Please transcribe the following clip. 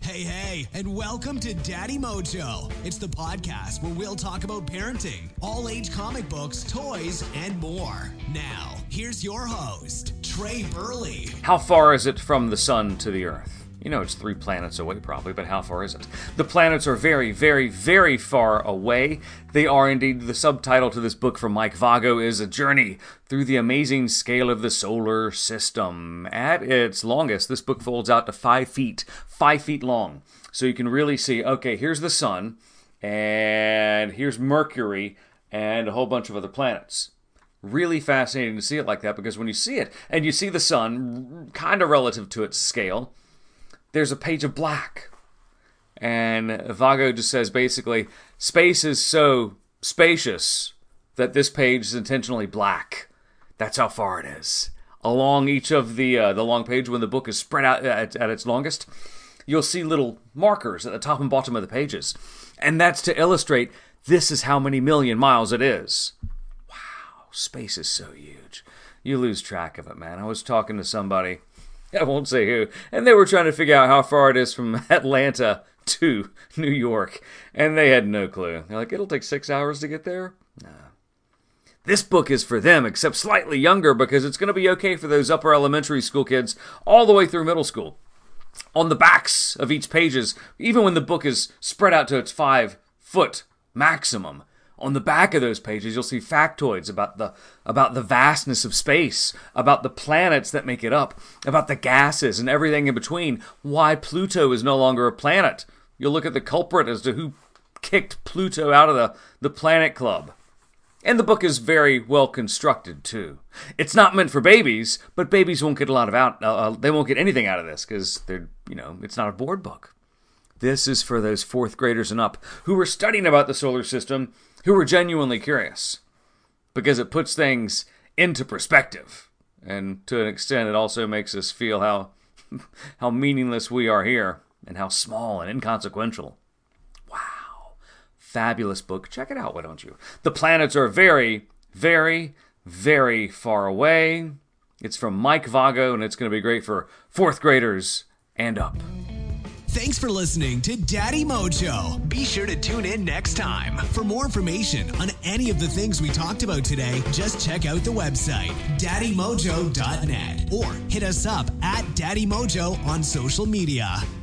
Hey, and welcome to Daddy Mojo. It's the podcast where we'll talk about parenting, all-age comic books, toys, and more. Now, here's your host, Trey Burley. How far is it from the sun to the earth? You know, it's 3 planets away probably, but how far is it? The planets are very, very, very far away. They are indeed. The subtitle to this book from Mike Vago is A Journey Through the Amazing Scale of the Solar System. At its longest, this book folds out to 5 feet long. So you can really see, okay, here's the sun, and here's Mercury, and a whole bunch of other planets. Really fascinating to see it like that, because when you see it, and you see the sun kind of relative to its scale, there's a page of black. And Vago just says basically, space is so spacious that this page is intentionally black. That's how far it is. Along each of the long page, when the book is spread out at its longest, you'll see little markers at the top and bottom of the pages. And that's to illustrate this is how many million miles it is. Wow, space is so huge. You lose track of it, man. I was talking to somebody, I won't say who, and they were trying to figure out how far it is from Atlanta to New York, and they had no clue. They're like, it'll take 6 hours to get there? No. This book is for them, except slightly younger, because it's going to be okay for those upper elementary school kids all the way through middle school. On the backs of each pages, even when the book is spread out to its 5-foot maximum, on the back of those pages, you'll see factoids about the vastness of space, about the planets that make it up, about the gases and everything in between, why Pluto is no longer a planet. You'll look at the culprit as to who kicked Pluto out of the Planet Club. And the book is very well constructed, too. It's not meant for babies, but babies won't get a lot of they won't get anything out of this, because it's not a board book. This is for those 4th graders and up who are studying about the solar system, who are genuinely curious, because it puts things into perspective. And to an extent, it also makes us feel how meaningless we are here, and how small and inconsequential. Wow. Fabulous book. Check it out, why don't you? The planets are very, very, very far away. It's from Mike Vago, and it's going to be great for 4th graders and up. Thanks for listening to Daddy Mojo. Be sure to tune in next time. For more information on any of the things we talked about today, just check out the website, daddymojo.net, or hit us up at Daddy Mojo on social media.